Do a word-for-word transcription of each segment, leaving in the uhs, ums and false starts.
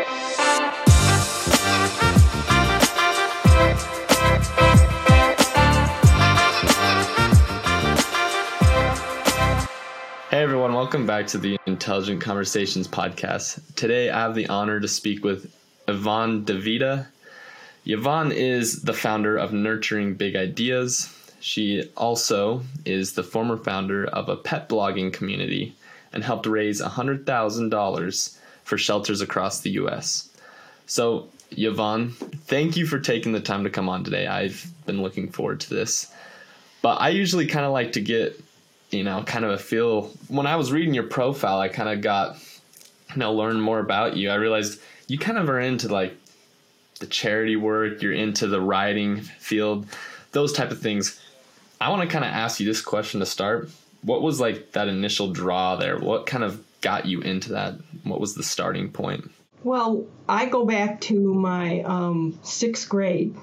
Hey everyone, welcome back to the Intelligent Conversations podcast. Today I have the honor to speak with Yvonne DeVita. Yvonne is the founder of Nurturing Big Ideas. She also is the former founder of a pet blogging community and helped raise one hundred thousand dollars for shelters across the U S. So Yvonne, thank you for taking the time to come on today. I've been looking forward to this. But I usually kind of like to get you know, kind of a feel. When I was reading your profile, I kind of got, you know, learn more about you. I realized you kind of are into like the charity work, you're into the writing field, those type of things. I want to kind of ask you this question to start. What was like that initial draw there? What kind of got you into that? What was the starting point? Well, I go back to my um, sixth grade.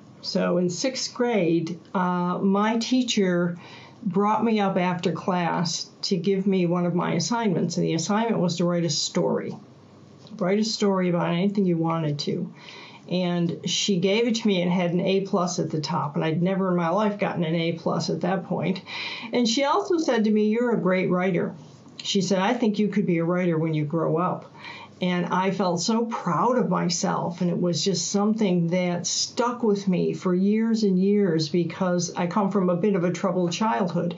So in sixth grade, uh, my teacher brought me up after class to give me one of my assignments. And the assignment was to write a story. Write a story about anything you wanted to. And she gave it to me and had an A plus at the top. And I'd never in my life gotten an A plus at that point. And she also said to me, "You're a great writer." She said, "I think you could be a writer when you grow up." And I felt so proud of myself, and it was just something that stuck with me for years and years because I come from a bit of a troubled childhood.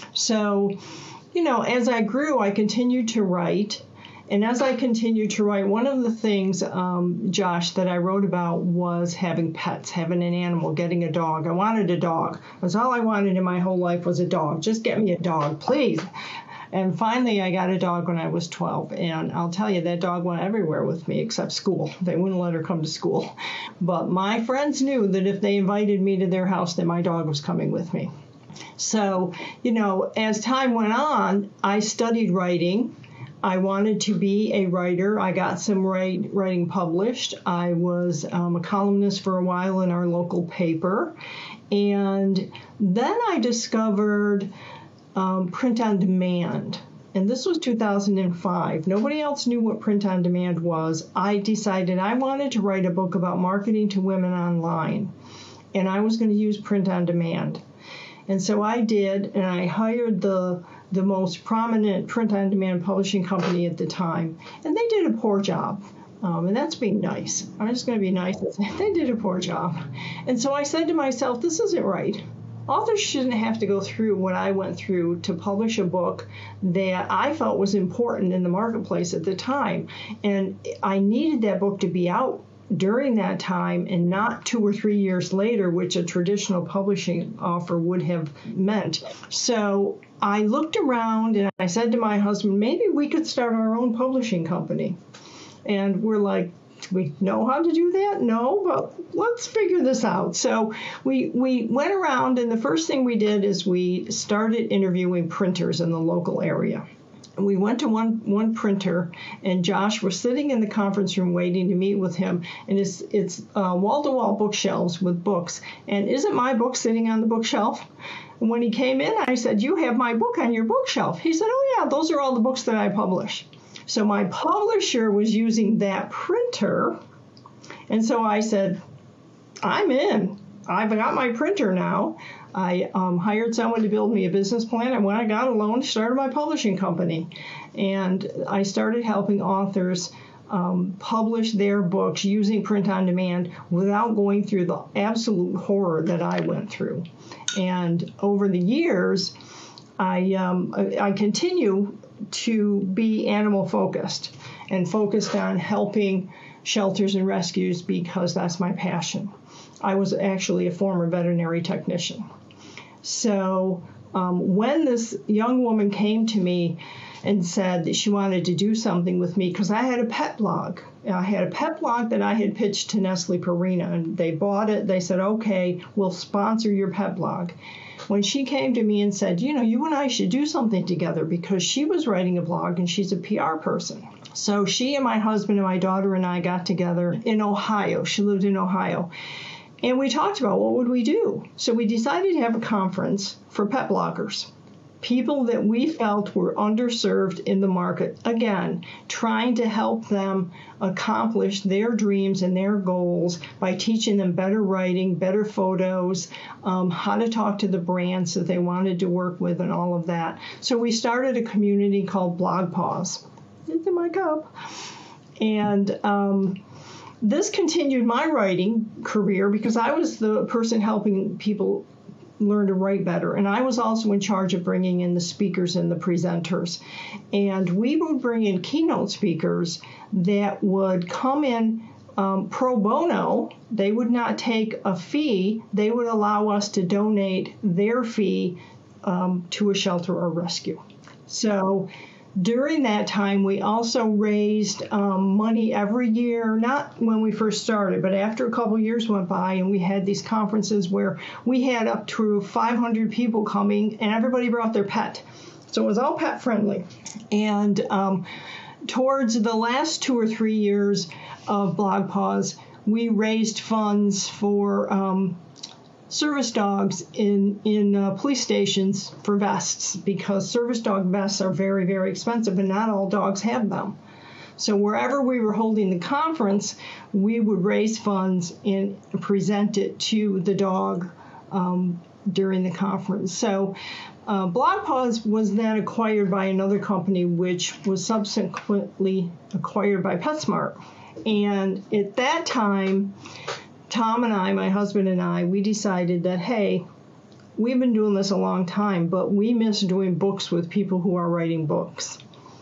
So, you know, as I grew, I continued to write. And as I continued to write, one of the things, um, Josh, that I wrote about was having pets, having an animal, getting a dog. I wanted a dog. That's all I wanted in my whole life was a dog. Just get me a dog, please. And finally, I got a dog when I was twelve. And I'll tell you, that dog went everywhere with me except school. They wouldn't let her come to school. But my friends knew that if they invited me to their house, that my dog was coming with me. So, you know, as time went on, I studied writing. I wanted to be a writer. I got some write, writing published. I was um, a columnist for a while in our local paper. And then I discovered Um, print on demand. And this was two thousand five. Nobody else knew what print on demand was. I decided I wanted to write a book about marketing to women online. And I was going to use print on demand. And so I did, and I hired the the most prominent print on demand publishing company at the time. And they did a poor job. Um, and that's being nice. I'm just going to be nice and say they did a poor job. And so I said to myself, this isn't right. Authors shouldn't have to go through what I went through to publish a book that I felt was important in the marketplace at the time. And I needed that book to be out during that time and not two or three years later, which a traditional publishing offer would have meant. So I looked around and I said to my husband, maybe we could start our own publishing company. And we're like, do we know how to do that? No, but let's figure this out. So we we went around, and the first thing we did is we started interviewing printers in the local area. And we went to one one printer, and Josh was sitting in the conference room waiting to meet with him. And it's it's uh, wall-to-wall bookshelves with books. And isn't my book sitting on the bookshelf? And when he came in, I said, "You have my book on your bookshelf." He said, "Oh yeah, those are all the books that I publish." So my publisher was using that printer, and so I said, I'm in. I've got my printer now. I um, hired someone to build me a business plan, and when I got a loan, started my publishing company. And I started helping authors um, publish their books using print on demand without going through the absolute horror that I went through. And over the years, I um, I continue to be animal focused and focused on helping shelters and rescues because that's my passion. I was actually a former veterinary technician. So um, when this young woman came to me and said that she wanted to do something with me, because I had a pet blog. I had a pet blog that I had pitched to Nestle Purina, and they bought it. They said, okay, we'll sponsor your pet blog. When she came to me and said, you know, you and I should do something together, because she was writing a blog and she's a P R person. So she and my husband and my daughter and I got together in Ohio. She lived in Ohio. And we talked about what would we do. So we decided to have a conference for pet bloggers. people that we felt were underserved in the market. Again, trying to help them accomplish their dreams and their goals by teaching them better writing, better photos, um, how to talk to the brands that they wanted to work with, and all of that. So we started a community called BlogPaws. It's in my cup. And um, this continued my writing career because I was the person helping people learn to write better. And I was also in charge of bringing in the speakers and the presenters. And we would bring in keynote speakers that would come in um, pro bono. They would not take a fee. They would allow us to donate their fee um, to a shelter or rescue. So during that time, we also raised um, money every year, not when we first started, but after a couple years went by and we had these conferences where we had up to five hundred people coming and everybody brought their pet. So it was all pet friendly. And um, towards the last two or three years of BlogPaws, we raised funds for um, service dogs in, in uh, police stations for vests, because service dog vests are very, very expensive and not all dogs have them. So wherever we were holding the conference, we would raise funds and present it to the dog um, during the conference. So uh, BlogPaws was then acquired by another company, which was subsequently acquired by PetSmart. And at that time, Tom and I, my husband and I, we decided that, hey, we've been doing this a long time, but we miss doing books with people who are writing books.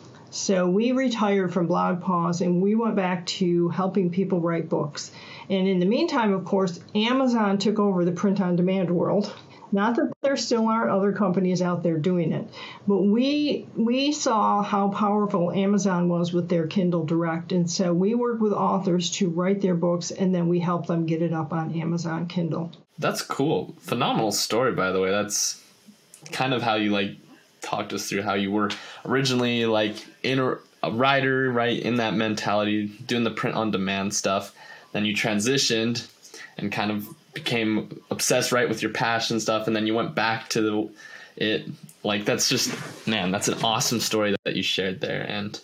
So we retired from BlogPaws and we went back to helping people write books. And in the meantime, of course, Amazon took over the print-on-demand world. Not that there still aren't other companies out there doing it, but we we saw how powerful Amazon was with their Kindle Direct, and so we worked with authors to write their books, and then we helped them get it up on Amazon Kindle. That's cool. Phenomenal story, by the way. That's kind of how you like talked us through how you were originally like in a, a writer, right, in that mentality, doing the print-on-demand stuff. Then you transitioned and kind of became obsessed, right, with your passion stuff, and then you went back to the, it. Like, that's just, man, that's an awesome story that you shared there. And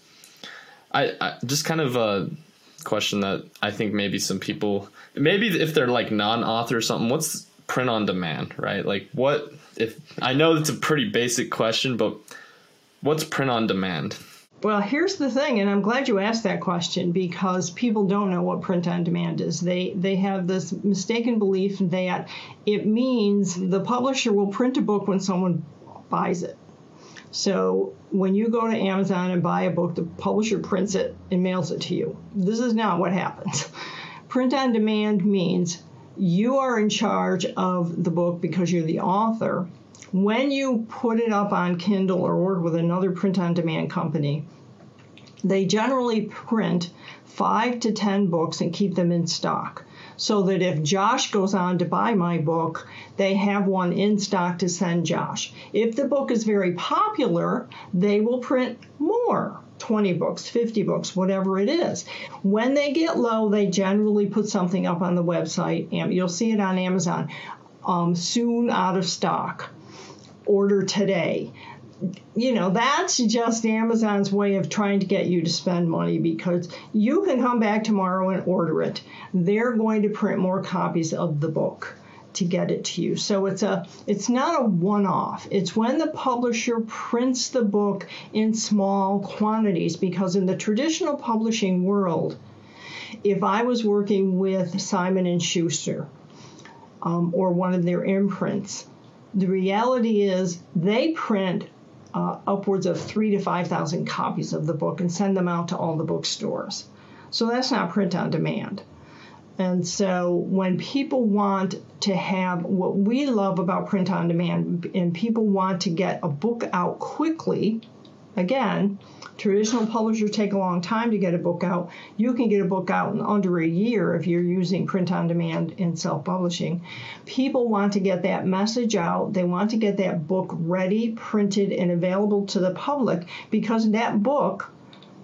I, I just kind of a question that I think maybe some people, maybe if they're like non-author or something, what's print on demand, right? Like, what if, I know it's a pretty basic question, but what's print on demand? Well, here's the thing, and I'm glad you asked that question, because people don't know what print on demand is. They they have this mistaken belief that it means the publisher will print a book when someone buys it. So when you go to Amazon and buy a book, the publisher prints it and mails it to you. This is not what happens. Print on demand means you are in charge of the book because you're the author. When you put it up on Kindle or work with another print-on-demand company, they generally print five to ten books and keep them in stock, so that if Josh goes on to buy my book, they have one in stock to send Josh. If the book is very popular, they will print more, twenty books, fifty books, whatever it is. When they get low, they generally put something up on the website, and you'll see it on Amazon, um, soon out of stock. Order today. You know, that's just Amazon's way of trying to get you to spend money, because you can come back tomorrow and order it. They're going to print more copies of the book to get it to you. So it's a it's not a one-off. It's when the publisher prints the book in small quantities, because in the traditional publishing world, if I was working with Simon and Schuster um, or one of their imprints, the reality is they print uh, upwards of three to five thousand copies of the book and send them out to all the bookstores. So that's not print on demand. And so when people want to have what we love about print on demand, and people want to get a book out quickly, again, traditional publishers take a long time to get a book out. You can get a book out in under a year if you're using print on demand in self-publishing. People want to get that message out. They want to get that book ready, printed, and available to the public, because that book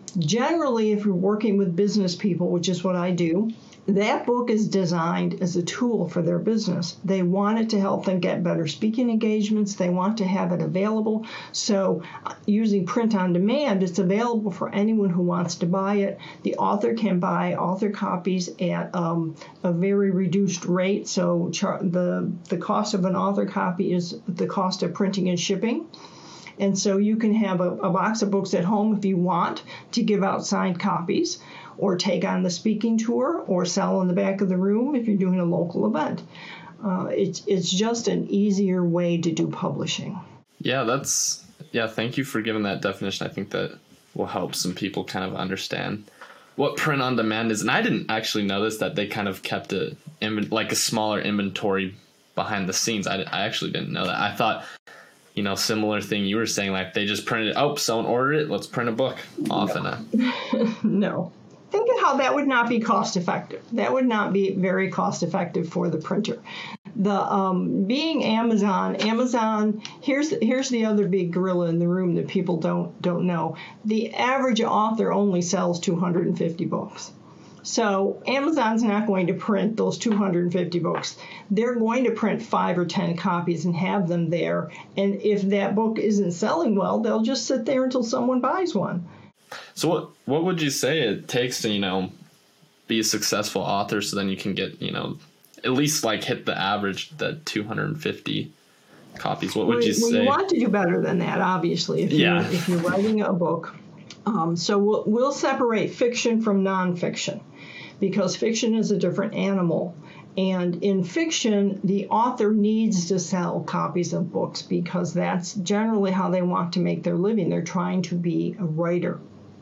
generally, if you're working with business people, which is what I do, that book is designed as a tool for their business. They want it to help them get better speaking engagements. They want to have it available. So using print on demand, it's available for anyone who wants to buy it. The author can buy author copies at um, a very reduced rate. So char- the, the cost of an author copy is the cost of printing and shipping. And so you can have a, a box of books at home if you want to give out signed copies, or take on the speaking tour, or sell in the back of the room if you're doing a local event. Uh, it's it's just an easier way to do publishing. Yeah, that's yeah. Thank you for giving that definition. I think that will help some people kind of understand what print on demand is. And I didn't actually know this, that they kind of kept a like a smaller inventory behind the scenes. I, I actually didn't know that. I thought, you know, similar thing you were saying, like they just printed it. Oh, someone ordered it. Let's print a book off. No. And a- no. Think of how that would not be cost effective. That would not be very cost effective for the printer. The um, being Amazon, Amazon. Here's here's the other big gorilla in the room that people don't don't know. The average author only sells two hundred fifty books. So Amazon's not going to print those two hundred fifty books. They're going to print five or ten copies and have them there. And if that book isn't selling well, they'll just sit there until someone buys one. So what what would you say it takes to, you know, be a successful author, so then you can get, you know, at least like hit the average, that two hundred fifty copies? What would well, you well, say? You want to do better than that, obviously, if, yeah. you're, if you're writing a book. Um, so we'll, we'll separate fiction from nonfiction, because fiction is a different animal. And in fiction, the author needs to sell copies of books, because that's generally how they want to make their living. They're trying to be a writer.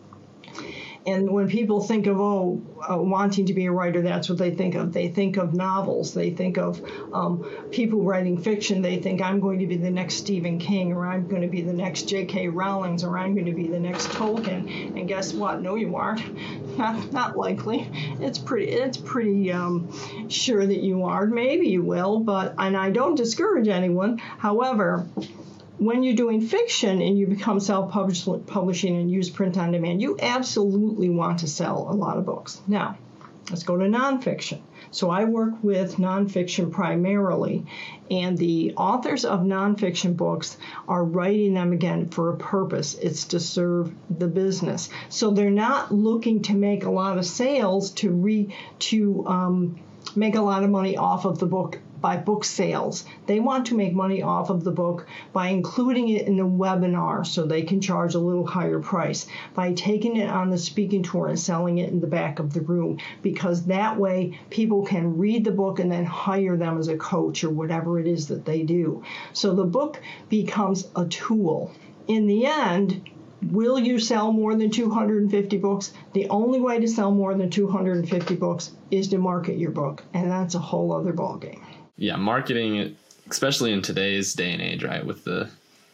And when people think of, oh, uh, wanting to be a writer, that's what they think of. They think of novels. They think of um, people writing fiction. They think, I'm going to be the next Stephen King, or I'm going to be the next J K Rowling, or I'm going to be the next Tolkien. And guess what? No, you aren't. Not, not likely. It's pretty, it's pretty um, sure that you are. Maybe you will, but, and I don't discourage anyone. However, when you're doing fiction and you become self-publishing and use print on demand, you absolutely want to sell a lot of books. Now, let's go to nonfiction. So I work with nonfiction primarily, and the authors of nonfiction books are writing them, again, for a purpose. It's to serve the business. So they're not looking to make a lot of sales to re to um, make a lot of money off of the book by book sales. They want to make money off of the book by including it in a webinar, so they can charge a little higher price, by taking it on the speaking tour and selling it in the back of the room, because that way people can read the book and then hire them as a coach or whatever it is that they do. So the book becomes a tool. In the end, will you sell more than two hundred fifty books? The only way to sell more than two hundred fifty books is to market your book, and that's a whole other ballgame. Yeah, marketing it, especially in today's day and age, right, with the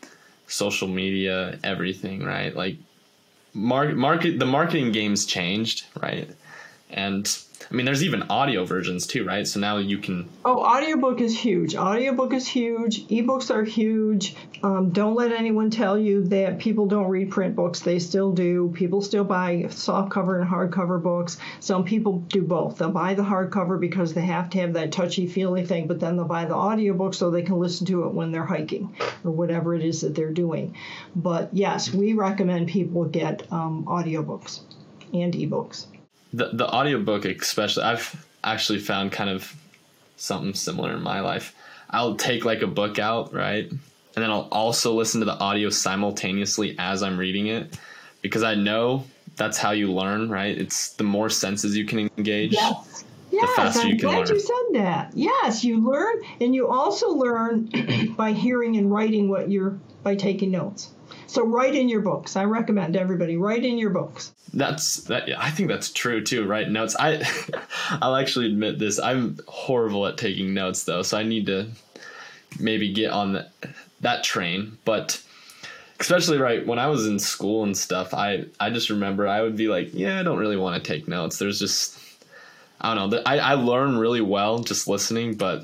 social media, everything, right? Like, market, market the marketing game's changed, right? And I mean, there's even audio versions too, right? So now you can... Oh, audiobook is huge. Audiobook is huge. Ebooks are huge. Um, don't let anyone tell you that people don't read print books. They still do. People still buy softcover and hardcover books. Some people do both. They'll buy the hardcover because they have to have that touchy-feely thing, but then they'll buy the audiobook so they can listen to it when they're hiking or whatever it is that they're doing. But yes, we recommend people get um, audiobooks and ebooks. The the audiobook especially, I've actually found kind of something similar in my life. I'll take like a book out, right? And then I'll also listen to the audio simultaneously as I'm reading it, because I know that's how you learn, right? It's the more senses you can engage, yes. Yes, the faster I'm you can glad learn. you said that. Yes, you learn, and you also learn by hearing and writing what you're, by taking notes. So write in your books. I recommend everybody write in your books. That's that. Yeah, I think that's true too. Write notes. I, I'll actually admit this. I'm horrible at taking notes though, so I need to maybe get on the, that train. But especially right when I was in school and stuff, I I just remember I would be like, yeah, I don't really want to take notes. There's just, I don't know. I I learn really well just listening, but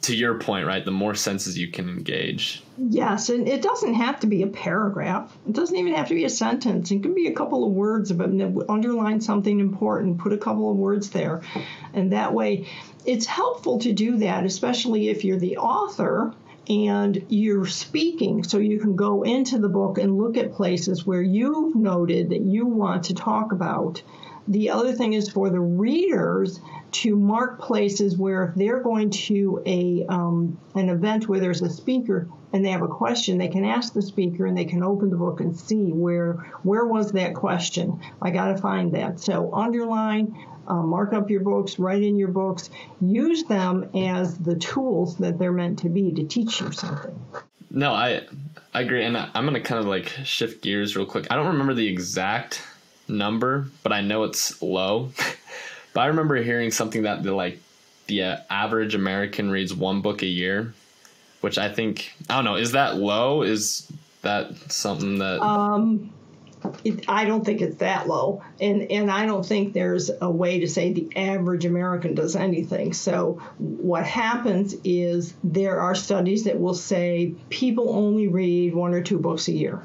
to your point, right, the more senses you can engage. Yes, and it doesn't have to be a paragraph. It doesn't even have to be a sentence. It can be a couple of words, but underline something important, put a couple of words there. And that way, it's helpful to do that, especially if you're the author and you're speaking, so you can go into the book and look at places where you've noted that you want to talk about. The other thing is for the readers to mark places where if they're going to a um, an event where there's a speaker and they have a question, they can ask the speaker and they can open the book and see where where was that question. I got to find that. So underline, uh, mark up your books, write in your books, use them as the tools that they're meant to be to teach you something. No, I I agree, and I'm going to kind of like shift gears real quick. I don't remember the exact number, but I know it's low. But I remember hearing something that the like the uh, average American reads one book a year, which I think, I don't know, is that low? Is that something that um it, I don't think it's that low, and and I don't think there's a way to say the average American does anything. So what happens is there are studies that will say people only read one or two books a year.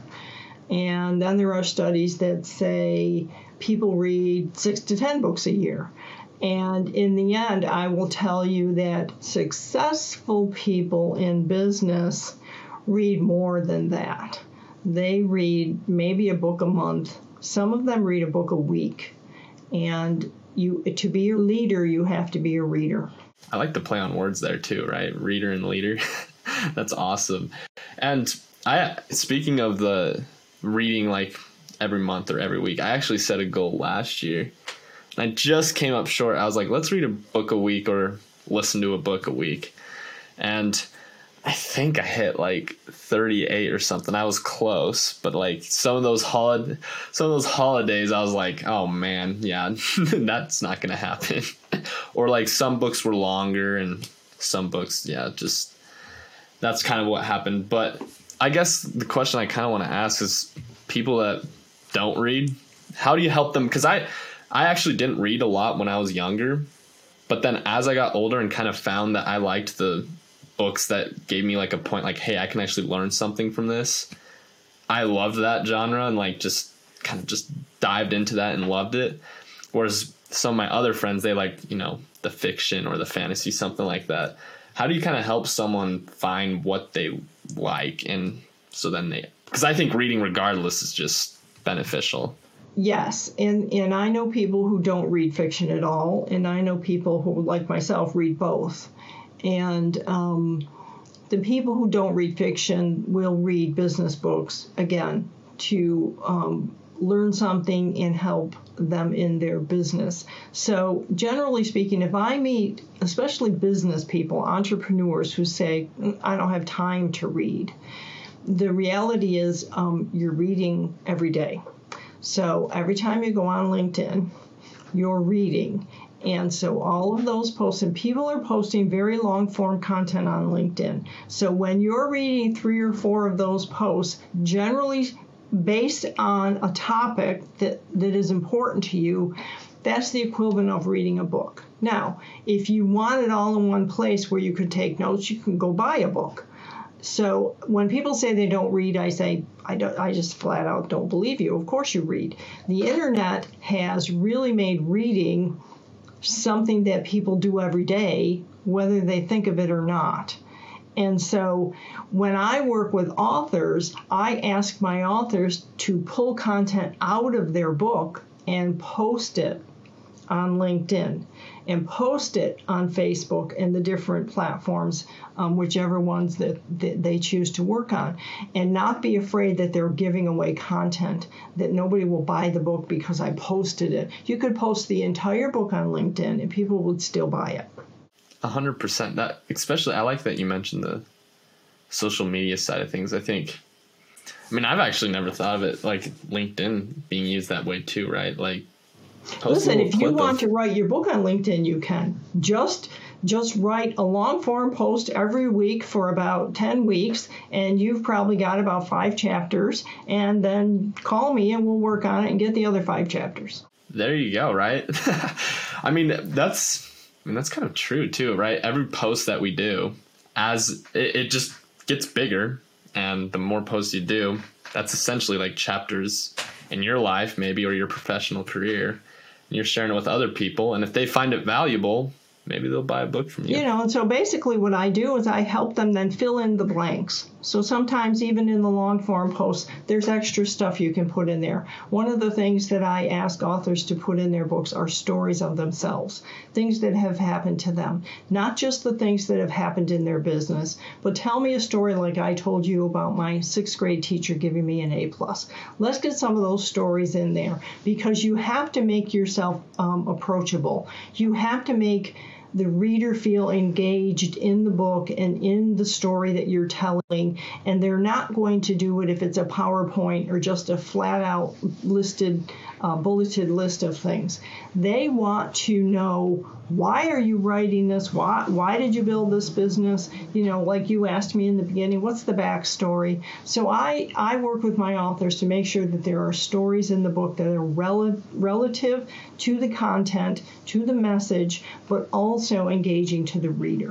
And then there are studies that say people read six to ten books a year. And in the end, I will tell you that successful people in business read more than that. They read maybe a book a month. Some of them read a book a week. And you, to be a leader, you have to be a reader. I like the play on words there too, right? Reader and leader. That's awesome. And I, speaking of the reading like every month or every week, I actually set a goal last year. And I just came up short. I was like, let's read a book a week or listen to a book a week. And I think I hit like thirty-eight or something. I was close, but like some of those holiday, some of those holidays, I was like, oh man, yeah, that's not going to happen. Or like some books were longer and some books, yeah, just that's kind of what happened. But I guess the question I kind of want to ask is people that don't read, how do you help them? Because I, I actually didn't read a lot when I was younger, but then as I got older and kind of found that I liked the books that gave me like a point, like, hey, I can actually learn something from this. I loved that genre and like just kind of just dived into that and loved it. Whereas some of my other friends, they like, you know, the fiction or the fantasy, something like that. How do you kind of help someone find what they like? And so then they, because I think reading regardless is just beneficial. Yes, and, and I know people who don't read fiction at all, and I know people who, like myself, read both. And um, the people who don't read fiction will read business books, again, to um, learn something and help them in their business. So generally speaking, if I meet especially business people, entrepreneurs who say, I don't have time to read, the reality is um, you're reading every day. So every time you go on LinkedIn, you're reading. And so all of those posts, and people are posting very long form content on LinkedIn. So when you're reading three or four of those posts, generally based on a topic that, that is important to you, that's the equivalent of reading a book. Now, if you want it all in one place where you could take notes, you can go buy a book. So when people say they don't read, I say, I don't, I just flat out don't believe you. Of course you read. The internet has really made reading something that people do every day, whether they think of it or not. And so when I work with authors, I ask my authors to pull content out of their book and post it on LinkedIn and post it on Facebook and the different platforms, um, whichever ones that, that they choose to work on, and not be afraid that they're giving away content, that nobody will buy the book because I posted it. You could post the entire book on LinkedIn and people would still buy it. A hundred percent. That, especially, I like that you mentioned the social media side of things. I think, I mean, I've actually never thought of it like LinkedIn being used that way too, right? Like, listen, if you want to write your book on LinkedIn, you can. Just just write a long form post every week for about ten weeks, and you've probably got about five chapters, and then call me and we'll work on it and get the other five chapters. There you go, right? I mean, that's I mean that's kind of true too, right? Every post that we do, as it, it just gets bigger, and the more posts you do, that's essentially like chapters in your life maybe, or your professional career, and you're sharing it with other people, and if they find it valuable, maybe they'll buy a book from you. You know, and so basically what I do is I help them then fill in the blanks. So sometimes even in the long form posts, there's extra stuff you can put in there. One of the things that I ask authors to put in their books are stories of themselves, things that have happened to them, not just the things that have happened in their business, but tell me a story like I told you about my sixth grade teacher giving me an A plus. Let's get some of those stories in there, because you have to make yourself um, approachable. You have to make the reader feel engaged in the book and in the story that you're telling, and they're not going to do it if it's a PowerPoint or just a flat out listed, uh, bulleted list of things. They want to know, why are you writing this? Why, why did you build this business? You know, like you asked me in the beginning, what's the backstory? So I, I work with my authors to make sure that there are stories in the book that are rel- relative to the content, to the message, but also engaging to the reader.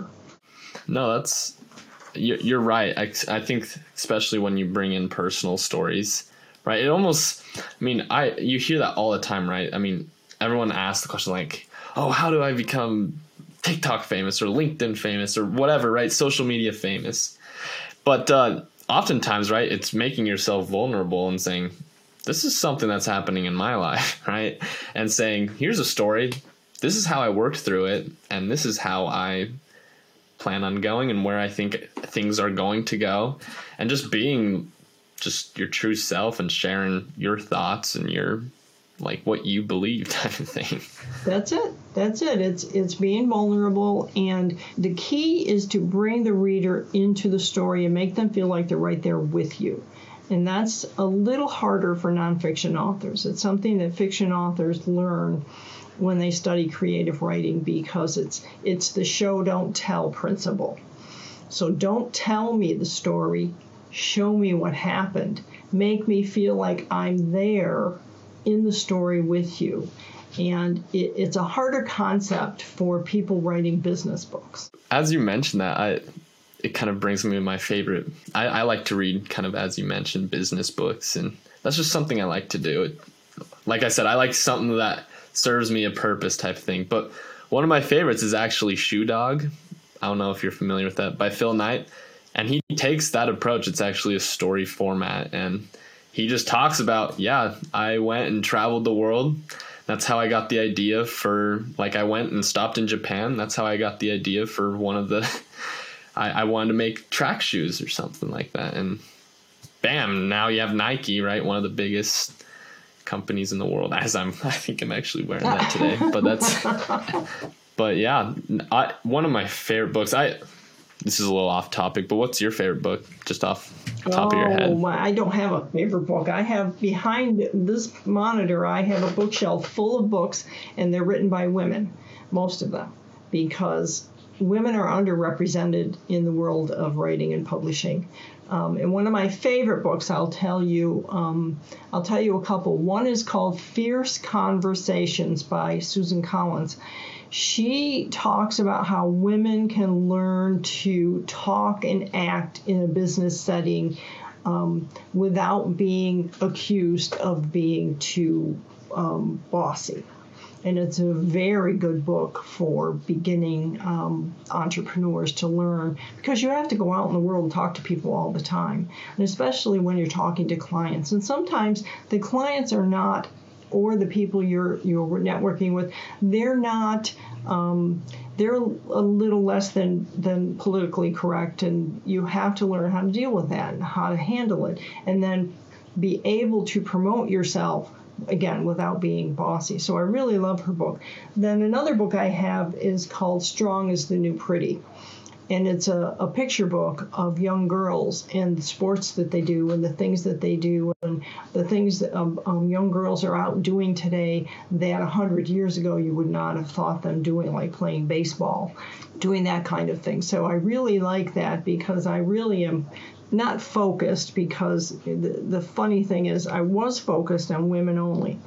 No, that's, you're right. I, I think especially when you bring in personal stories, right? It almost, I mean, I you hear that all the time, right? I mean, everyone asks the question like, oh, how do I become TikTok famous or LinkedIn famous or whatever, right? Social media famous. But uh, oftentimes, right, it's making yourself vulnerable and saying, this is something that's happening in my life, right? And saying, here's a story. This is how I worked through it. And this is how I plan on going and where I think things are going to go. And just being just your true self and sharing your thoughts and your, like, what you believe type of thing. That's it. That's it. It's it's being vulnerable, and the key is to bring the reader into the story and make them feel like they're right there with you. And that's a little harder for nonfiction authors. It's something that fiction authors learn when they study creative writing, because it's it's the show don't tell principle. So don't tell me the story, show me what happened. Make me feel like I'm there in the story with you. And it, it's a harder concept for people writing business books. As you mentioned that, I it kind of brings me to my favorite. I, I like to read, kind of as you mentioned, business books, and that's just something I like to do. It, like I said, I like something that serves me a purpose type of thing. But one of my favorites is actually Shoe Dog. I don't know if you're familiar with that, by Phil Knight. And he takes that approach. It's actually a story format, and he just talks about, yeah, I went and traveled the world. That's how I got the idea for, like, I went and stopped in Japan. That's how I got the idea for one of the, I, I wanted to make track shoes or something like that. And bam, now you have Nike, right? One of the biggest companies in the world, as I'm, I think I'm actually wearing that today, but that's, but yeah, I, one of my favorite books, I, this is a little off topic, but what's your favorite book, just off the top oh, of your head? My, I don't have a favorite book. I have, behind this monitor, I have a bookshelf full of books, and they're written by women, most of them, because women are underrepresented in the world of writing and publishing. Um, and one of my favorite books, I'll tell you, um, I'll tell you a couple. One is called Fierce Conversations by Susan Collins. She talks about how women can learn to talk and act in a business setting um, without being accused of being too um, bossy. And it's a very good book for beginning um, entrepreneurs to learn, because you have to go out in the world and talk to people all the time, and especially when you're talking to clients. And sometimes the clients are not, or the people you're you're networking with, they're not, um, they're a little less than, than politically correct, and you have to learn how to deal with that and how to handle it, and then be able to promote yourself, again, without being bossy. So I really love her book. Then another book I have is called Strong is the New Pretty. And it's a, a picture book of young girls and the sports that they do and the things that they do and the things that um, um, young girls are out doing today that a hundred years ago you would not have thought them doing, like playing baseball, doing that kind of thing. So I really like that, because I really am not focused, because the, the funny thing is I was focused on women only.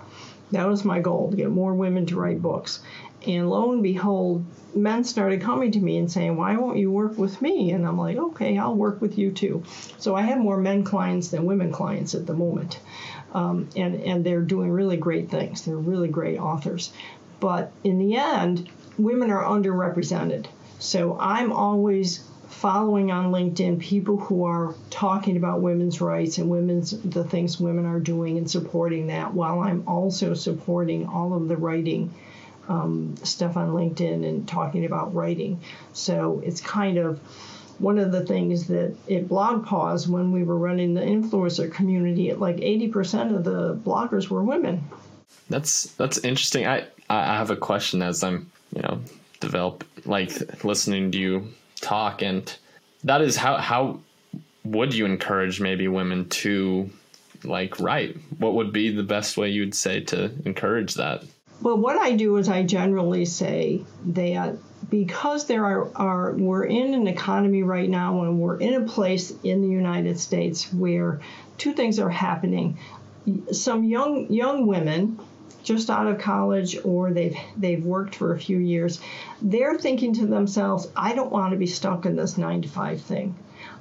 That was my goal, to get more women to write books. And lo and behold, men started coming to me and saying, why won't you work with me? And I'm like, okay, I'll work with you too. So I have more men clients than women clients at the moment. Um, and, and they're doing really great things. They're really great authors. But in the end, women are underrepresented. So I'm always following on LinkedIn people who are talking about women's rights and women's the things women are doing and supporting that, while I'm also supporting all of the writing um, stuff on LinkedIn and talking about writing. So it's kind of one of the things that at BlogPause, when we were running the influencer community, like eighty percent of the bloggers were women. That's that's interesting. I, I have a question as I'm, you know, develop like listening to you talk, and that is how how would you encourage maybe women to like write? What would be the best way you would say to encourage that? Well, what I do is I generally say that because there are, are we're in an economy right now, and we're in a place in the United States where two things are happening. Some young young women just out of college, or they've they've worked for a few years, they're thinking to themselves, I don't want to be stuck in this nine to five thing.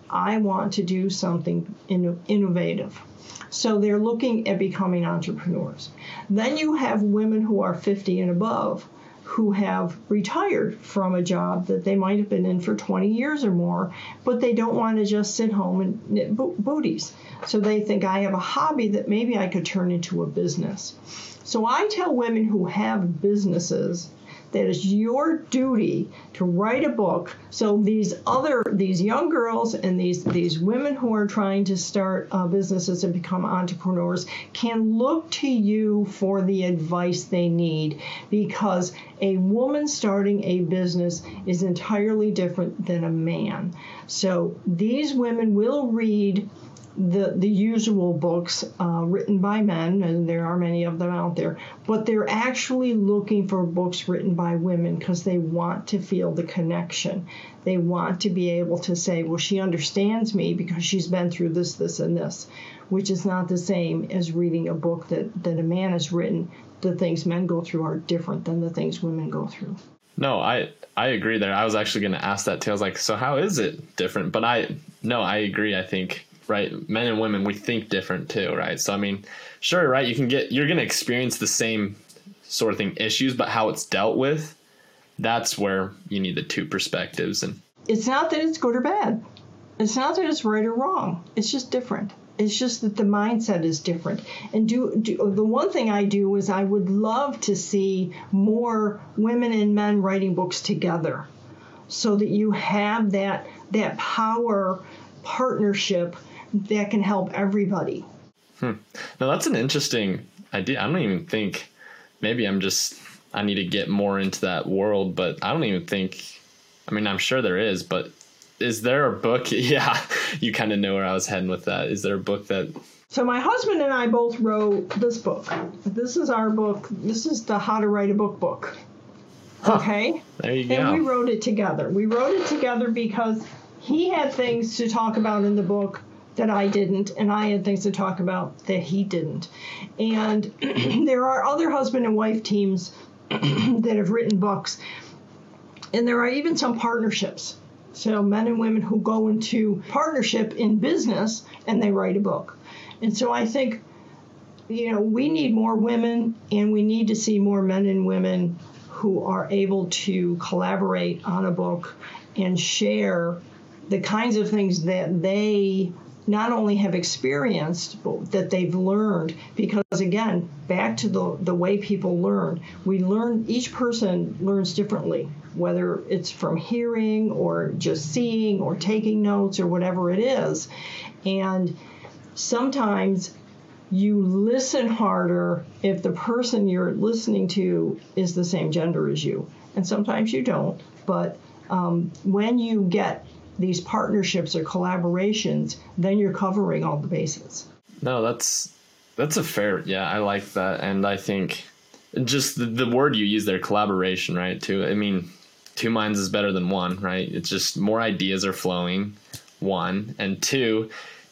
I want to do something in, innovative. So they're looking at becoming entrepreneurs. Then you have women who are fifty and above who have retired from a job that they might have been in for twenty years or more, but they don't want to just sit home and knit bo- booties. So they think, I have a hobby that maybe I could turn into a business. So I tell women who have businesses that it's your duty to write a book, so these other these young girls and these these women who are trying to start uh, businesses and become entrepreneurs can look to you for the advice they need, because a woman starting a business is entirely different than a man. So these women will read the the usual books uh, written by men, and there are many of them out there, but they're actually looking for books written by women because they want to feel the connection. They want to be able to say, well, she understands me because she's been through this, this, and this, which is not the same as reading a book that, that a man has written. The things men go through are different than the things women go through. No, I, I agree there. I was actually going to ask that too. I was like, so how is it different? But I, no, I agree. I think, right, men and women, we think different too, right? So, I mean, sure, right, you can get, you're going to experience the same sort of thing, issues, but how it's dealt with, that's where you need the two perspectives. And it's not that it's good or bad. It's not that it's right or wrong. It's just different. It's just that the mindset is different. And do, do the one thing I do is I would love to see more women and men writing books together, so that you have that that power partnership that can help everybody. Hmm. Now that's an interesting idea. I don't even think, maybe I'm just, I need to get more into that world, but I don't even think, I mean, I'm sure there is, but is there a book? Yeah, you kind of know where I was heading with that. Is there a book that... So my husband and I both wrote this book. This is our book. This is the How to Write a Book book. Huh. Okay? There you go. And we wrote it together. We wrote it together because he had things to talk about in the book that I didn't, and I had things to talk about that he didn't. And there are other husband and wife teams that have written books, and there are even some partnerships. So men and women who go into partnership in business and they write a book. And so I think, you know, we need more women, and we need to see more men and women who are able to collaborate on a book and share the kinds of things that they not only have experienced, but that they've learned. Because again, back to the, the way people learn, we learn, each person learns differently, whether it's from hearing or just seeing or taking notes or whatever it is. And sometimes you listen harder if the person you're listening to is the same gender as you. And sometimes you don't. But um, when you get these partnerships or collaborations, then you're covering all the bases. No, that's that's a fair, yeah, I like that. And I think just the, the word you use there, collaboration, right, too. I mean, two minds is better than one, right? It's just more ideas are flowing, one. And two,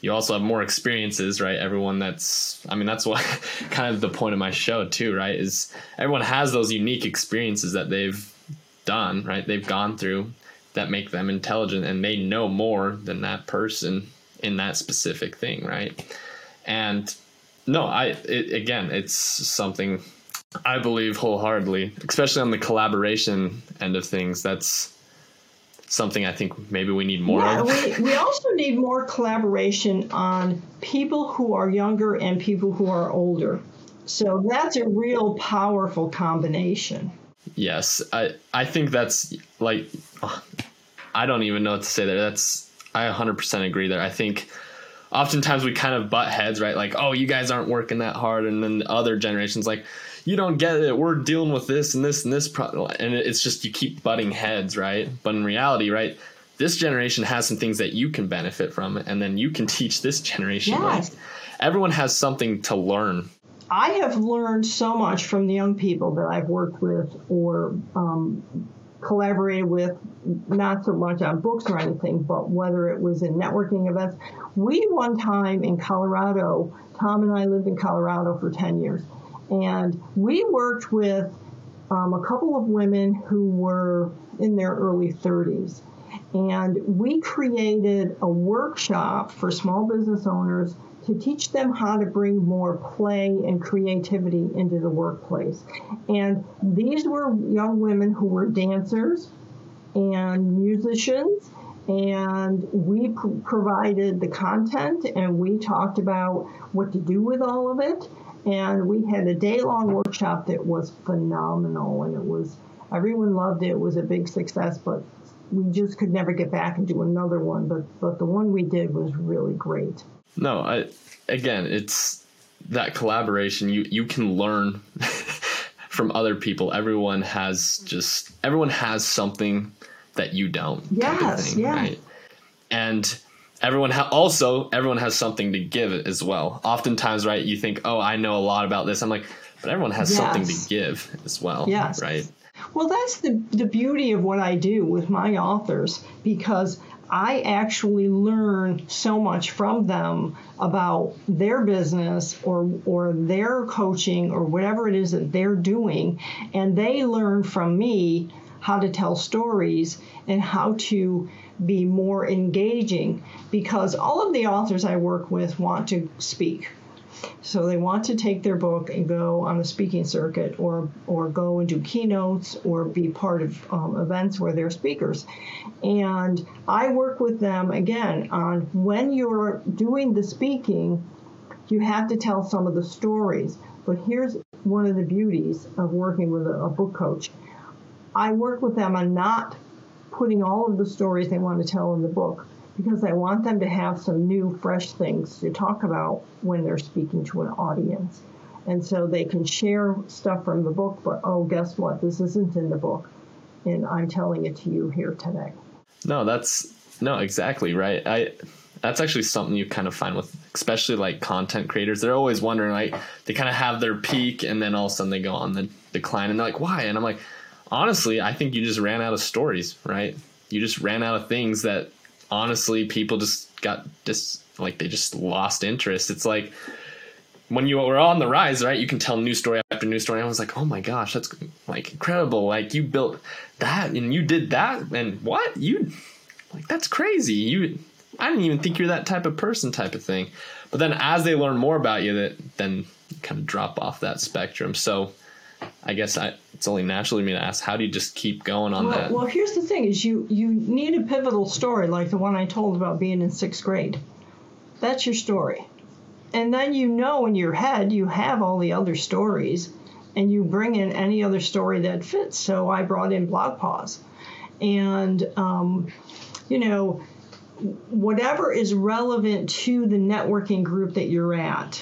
you also have more experiences, right? Everyone that's, I mean, that's what kind of the point of my show too, right? Is everyone has those unique experiences that they've done, right? They've gone through that make them intelligent, and they know more than that person in that specific thing, right? And no, I, it, again, it's something I believe wholeheartedly, especially on the collaboration end of things. That's something I think maybe we need more yeah, of. we, we also need more collaboration on people who are younger and people who are older. So that's a real powerful combination. Yes, I, I think that's like, oh, I don't even know what to say there. That's, I one hundred percent agree there. I think oftentimes we kind of butt heads, right? Like, oh, you guys aren't working that hard. And then the other generations like, you don't get it. We're dealing with this and this and this. Pro-. And it's just, you keep butting heads, right? But in reality, right, this generation has some things that you can benefit from, and then you can teach this generation. Yes. Like, everyone has something to learn. I have learned so much from the young people that I've worked with or um, collaborated with, not so much on books or anything, but whether it was in networking events. We one time in Colorado, Tom and I lived in Colorado for ten years. And we worked with um, a couple of women who were in their early thirties. And we created a workshop for small business owners to teach them how to bring more play and creativity into the workplace. And these were young women who were dancers and musicians. And we pr- provided the content, and we talked about what to do with all of it. And we had a day-long workshop that was phenomenal, and it was, everyone loved it. It was a big success, but we just could never get back and do another one. But but the one we did was really great. No, I, again, it's that collaboration. You, you can learn from other people. Everyone has just, everyone has something that you don't. Yes, thing, yeah. Right? And everyone ha- also, everyone has something to give as well. Oftentimes, right, you think, oh, I know a lot about this. I'm like, but everyone has yes. something to give as well. Yes. Right? Well, that's the, the beauty of what I do with my authors, because I actually learn so much from them about their business or or their coaching or whatever it is that they're doing. And they learn from me how to tell stories and how to be more engaging, because all of the authors I work with want to speak. So they want to take their book and go on a speaking circuit or or go and do keynotes or be part of um, events where they're speakers. And I work with them, again, on when you're doing the speaking, you have to tell some of the stories. But here's one of the beauties of working with a, a book coach. I work with them on not putting all of the stories they want to tell in the book, because I want them to have some new, fresh things to talk about when they're speaking to an audience. And so they can share stuff from the book, but, oh, guess what? This isn't in the book, and I'm telling it to you here today. No, that's, no, exactly, right. I, that's actually something you kind of find with, especially like content creators. They're always wondering, like, they kind of have their peak, and then all of a sudden they go on the decline, and they're like, why? And I'm like, honestly, I think you just ran out of stories, right? You just ran out of things that, honestly, people just got just like they just lost interest. It's like when you were on the rise, right? You can tell new story after new story. I was like, oh my gosh, that's like incredible. Like, you built that and you did that, and what you like, that's crazy. You, I didn't even think you're that type of person, type of thing. But then as they learn more about you, that then you kind of drop off that spectrum. So I guess I, it's only naturally me to ask, how do you just keep going on well, that? Well, here's the thing is you, you need a pivotal story like the one I told about being in sixth grade. That's your story. And then you know in your head you have all the other stories, and you bring in any other story that fits. So I brought in Blog Pause. And, um, you know, whatever is relevant to the networking group that you're at.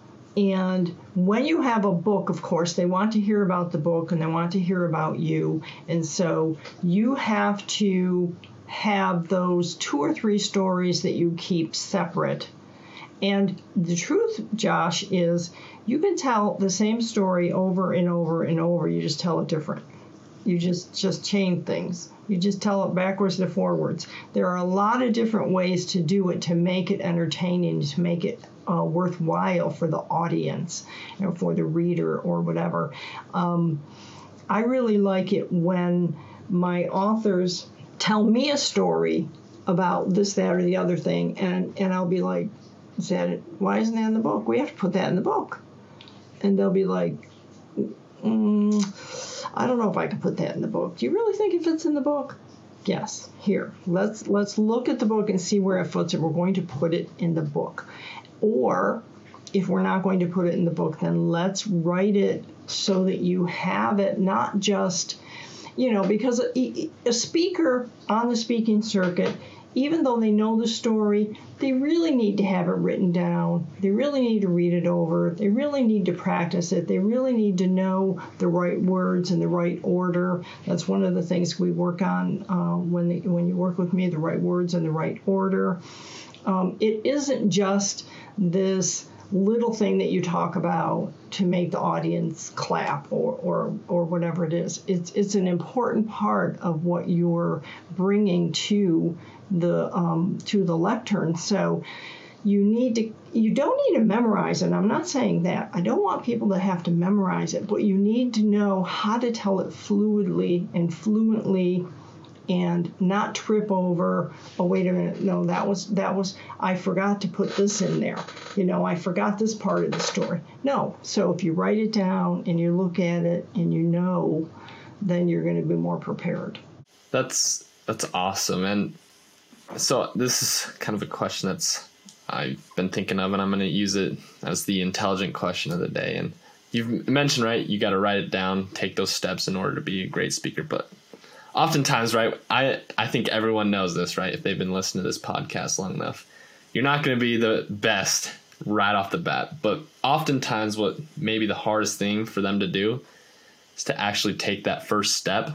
And when you have a book, of course, they want to hear about the book and they want to hear about you. And so you have to have those two or three stories that you keep separate. And the truth, Josh, is you can tell the same story over and over and over. You just tell it different. You just, just change things. You just tell it backwards to forwards. There are a lot of different ways to do it to make it entertaining, to make it uh, worthwhile for the audience or for the reader or whatever. Um, I really like it when my authors tell me a story about this, that, or the other thing, and, and I'll be like, is that it? Why isn't that in the book? We have to put that in the book. And they'll be like, mm, I don't know if I can put that in the book. Do you really think it fits in the book? Yes. Here, let's let's look at the book and see where it fits, and we're going to put it in the book. Or if we're not going to put it in the book, then let's write it so that you have it, not just, you know, because a, a speaker on the speaking circuit, even though they know the story, they really need to have it written down. They really need to read it over. They really need to practice it. They really need to know the right words in the right order. That's one of the things we work on uh, when they, when you work with me, the right words in the right order. Um, it isn't just this little thing that you talk about to make the audience clap or, or, or whatever it is. It's, it's an important part of what you're bringing to the um, to the lectern. So you need to you don't need to memorize it. I'm not saying that. I don't want people to have to memorize it, but you need to know how to tell it fluidly and fluently and not trip over, oh, wait a minute, no, that was, that was, I forgot to put this in there. You know, I forgot this part of the story. No. So if you write it down and you look at it and you know, then you're going to be more prepared. That's, that's awesome. And so this is kind of a question that's I've been thinking of, and I'm going to use it as the intelligent question of the day. And you've mentioned, right, you got to write it down, take those steps in order to be a great speaker. But oftentimes, right, I, I think everyone knows this, right, if they've been listening to this podcast long enough. You're not going to be the best right off the bat. But oftentimes what maybe the hardest thing for them to do is to actually take that first step,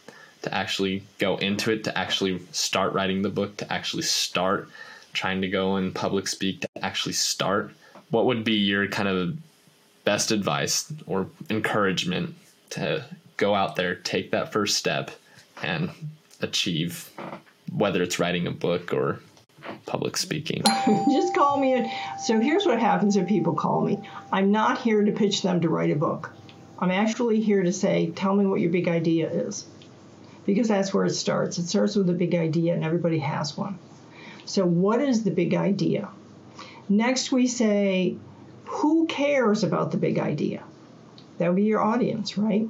to actually go into it, to actually start writing the book, to actually start trying to go and public speak, to actually start. What would be your kind of best advice or encouragement to go out there, take that first step, and achieve, whether it's writing a book or public speaking? Just call me. In. So here's what happens if people call me. I'm not here to pitch them to write a book. I'm actually here to say, tell me what your big idea is. Because that's where it starts. It starts with a big idea, and everybody has one. So what is the big idea? Next, we say, who cares about the big idea? That would be your audience, right?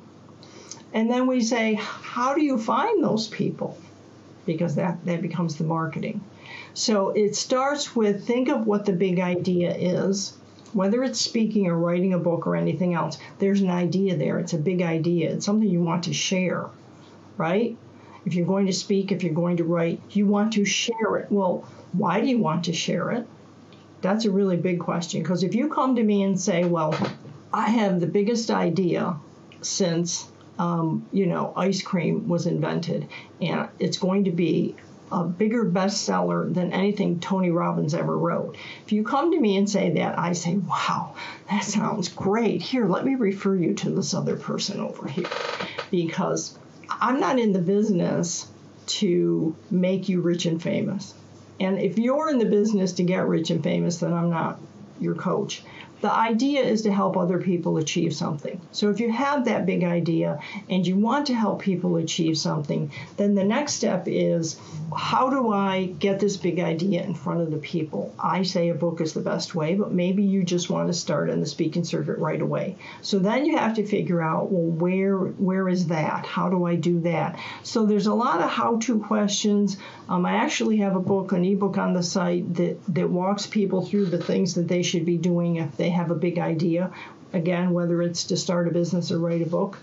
And then we say, how do you find those people? Because that, that becomes the marketing. So it starts with, think of what the big idea is. Whether it's speaking or writing a book or anything else, there's an idea there. It's a big idea. It's something you want to share. Right? If you're going to speak, if you're going to write, you want to share it. Well, why do you want to share it? That's a really big question. Because if you come to me and say, well, I have the biggest idea since, um, you know, ice cream was invented, and it's going to be a bigger bestseller than anything Tony Robbins ever wrote. If you come to me and say that, I say, wow, that sounds great. Here, let me refer you to this other person over here. Because I'm not in the business to make you rich and famous. And if you're in the business to get rich and famous, then I'm not your coach. The idea is to help other people achieve something. So if you have that big idea and you want to help people achieve something, then the next step is, how do I get this big idea in front of the people? I say a book is the best way, but maybe you just want to start on the speaking circuit right away. So then you have to figure out, well, where where is that? How do I do that? So there's a lot of how-to questions. Um, I actually have a book, an ebook on the site that, that walks people through the things that they should be doing if they have a big idea. Again, whether it's to start a business or write a book.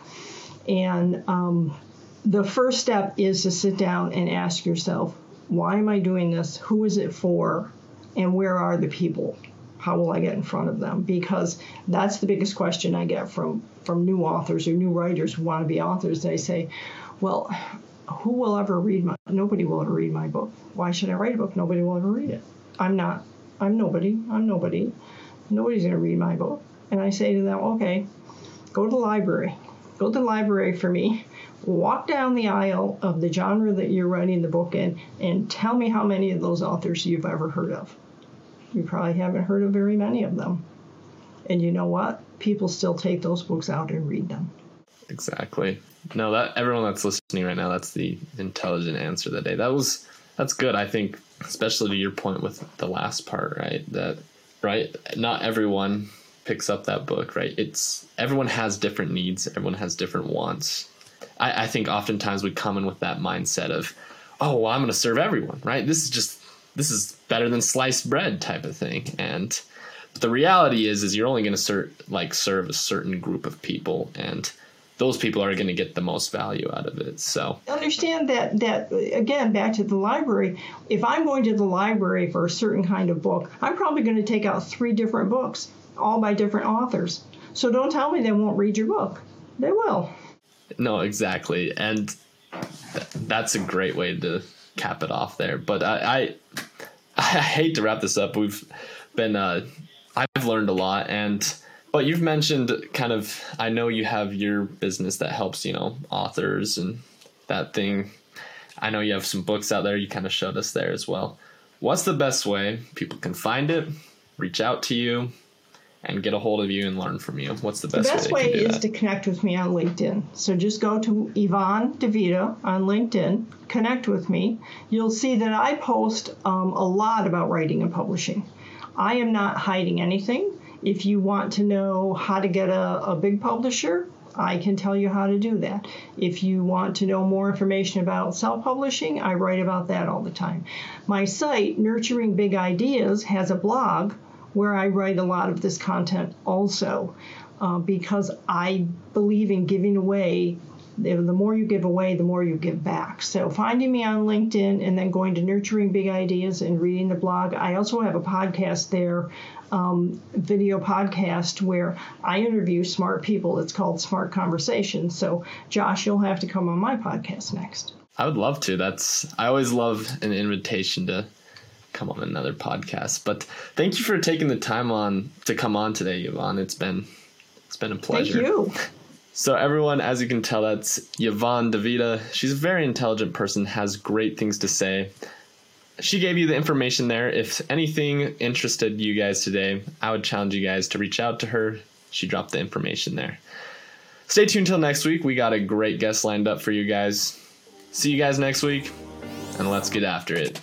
And um, the first step is to sit down and ask yourself, why am I doing this? Who is it for? And where are the people? How will I get in front of them? Because that's the biggest question I get from, from new authors or new writers who want to be authors. They say, well, who will ever read my, nobody will ever read my book. Why should I write a book? Nobody will ever read it. I'm not, I'm nobody, I'm nobody. Nobody's going to read my book. And I say to them, okay, go to the library. Go to the library for me. walk down the aisle of the genre that you're writing the book in and tell me how many of those authors you've ever heard of. You probably haven't heard of very many of them. And you know what? People still take those books out and read them. Exactly. No, that everyone that's listening right now, that's the intelligent answer of the day. That was, that's good. I think, especially to your point with the last part, right? That, right? Not everyone picks up that book, right? It's, everyone has different needs. Everyone has different wants. I, I think oftentimes we come in with that mindset of, oh, well, I'm going to serve everyone, right? This is just, this is better than sliced bread type of thing. And but the reality is, is you're only going to serve, like serve a certain group of people, and those people are going to get the most value out of it. So understand that, that again, back to the library, if I'm going to the library for a certain kind of book, I'm probably going to take out three different books, all by different authors. So don't tell me they won't read your book. They will. No, exactly. And th- that's a great way to cap it off there. But I, I, I hate to wrap this up. We've been, uh, I've learned a lot, and but you've mentioned kind of, I know you have your business that helps, you know, authors and that thing. I know you have some books out there. You kind of showed us there as well. What's the best way people can find it, reach out to you, and get a hold of you and learn from you? What's the best way? The best way, way is that? to connect with me on LinkedIn. So just go to Yvonne DeVita on LinkedIn, connect with me. You'll see that I post um, a lot about writing and publishing. I am not hiding anything. If you want to know how to get a, a big publisher, I can tell you how to do that. If you want to know more information about self-publishing, I write about that all the time. My site, Nurturing Big Ideas, has a blog where I write a lot of this content also, uh, because I believe in giving away. The more you give away, the more you give back. So finding me on LinkedIn and then going to Nurturing Big Ideas and reading the blog. I also have a podcast there, um, video podcast, where I interview smart people. It's called Smart Conversations. So Josh, you'll have to come on my podcast next. I would love to. That's, I always love an invitation to come on another podcast. But thank you for taking the time on to come on today, Yvonne. It's been, it's been a pleasure. Thank you. So everyone, as you can tell, that's Yvonne DeVita. She's a very intelligent person, has great things to say. She gave you the information there. If anything interested you guys today, I would challenge you guys to reach out to her. She dropped the information there. Stay tuned till next week. We got a great guest lined up for you guys. See you guys next week, and let's get after it.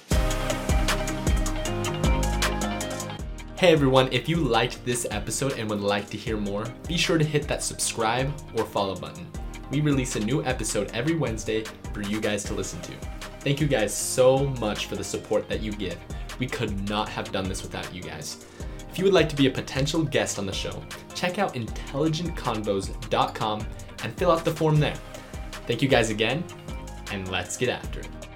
Hey everyone, if you liked this episode and would like to hear more, be sure to hit that subscribe or follow button. We release a new episode every Wednesday for you guys to listen to. Thank you guys so much for the support that you give. We could not have done this without you guys. If you would like to be a potential guest on the show, check out intelligent convos dot com and fill out the form there. Thank you guys again, and let's get after it.